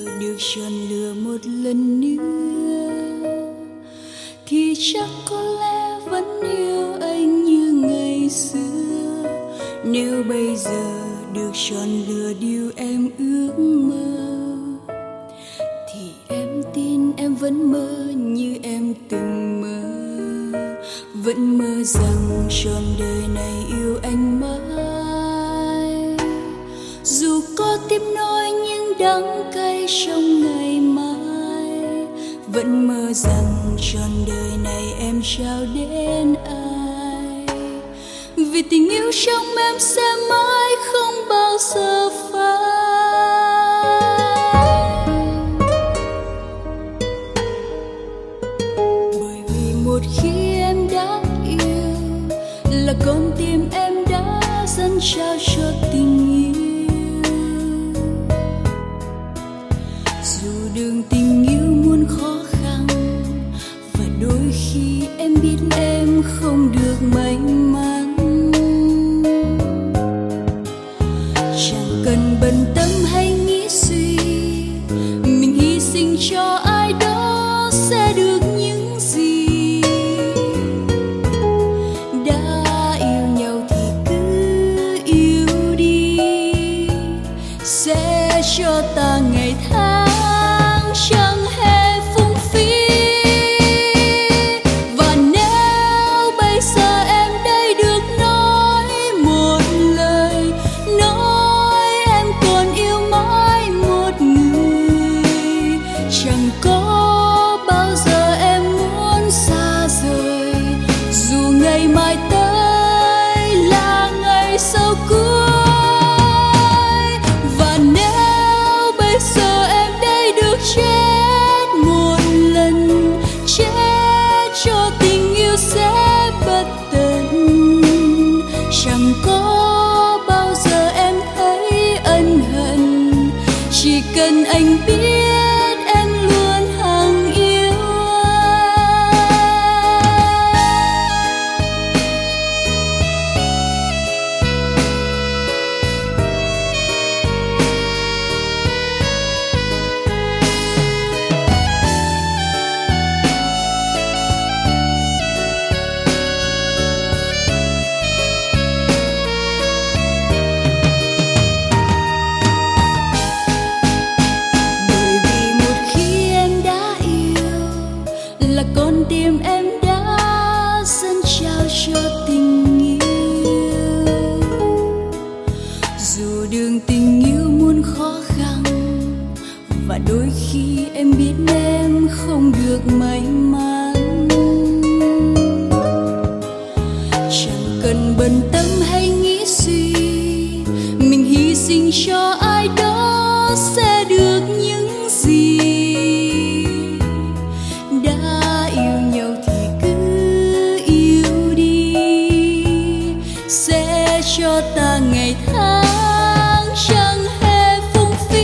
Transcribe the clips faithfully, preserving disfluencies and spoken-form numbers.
được chọn lựa một lần nữa thì chắc có lẽ vẫn yêu anh như ngày xưa. Nếu bây giờ được chọn lựa điều em ước mơ thì em tin em vẫn mơ như em từng mơ, vẫn mơ rằng trọn đời này yêu anh mãi. Dù có tiếp nối những đắng cay trong ngày mai, vẫn mơ rằng trọn đời này em trao đến ai. Vì tình yêu trong em sẽ mãi không bao giờ phai. Bởi vì một khi em đã yêu là con tim em đã dâng trao cho tình yêu. Dù đường tình yêu muôn khó khăn và đôi khi em biết em không được may mắn, chẳng cần bận tâm hay nghĩ suy, mình hy sinh cho ai đó sẽ được những gì. Đã yêu nhau thì cứ yêu đi, sẽ cho ta ngày tháng chẳng hề phung phí. Và nếu bây giờ em đây được nói một lời, nói em còn yêu mãi một người, chẳng có bao giờ em muốn xa rời, dù ngày mai tới là ngày sau cuối. Và nếu bây giờ em đây được chết một lần, chết cho tình yêu sẽ bất tận, chẳng có bao giờ em thấy ân hận, chỉ cần anh biết em luôn hằng yêu con tim em đã dâng trao cho tình yêu. Dù đường tình yêu muôn khó khăn và đôi khi em biết em không được may mắn, chẳng cần bận tâm hay nghĩ suy, mình hy sinh cho ai đó sẽ được những gì. Cho ta ngày tháng chẳng hề phung phí.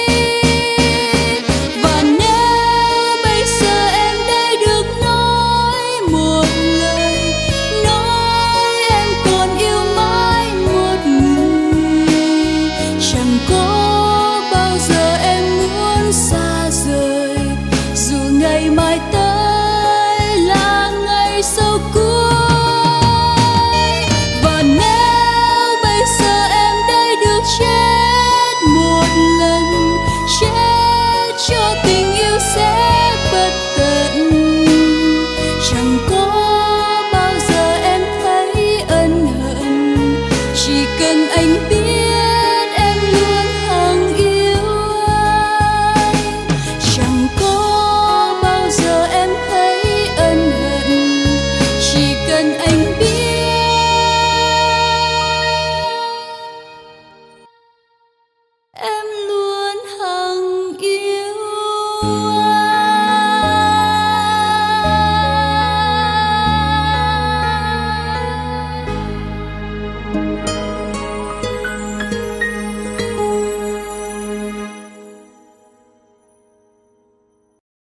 Và nếu bây giờ em đây được nói một lời, nói em còn yêu mãi một người, chẳng có bao giờ em muốn xa rời, dù ngày mai tới là ngày sau cuối. Chết một lần, chết cho tình yêu sẽ bất tận, chẳng có bao giờ em thấy ân hận, chỉ cần anh biết em luôn hằng yêu anh. Chẳng có bao giờ em thấy ân hận, chỉ cần anh biết em luôn hằng yêu anh.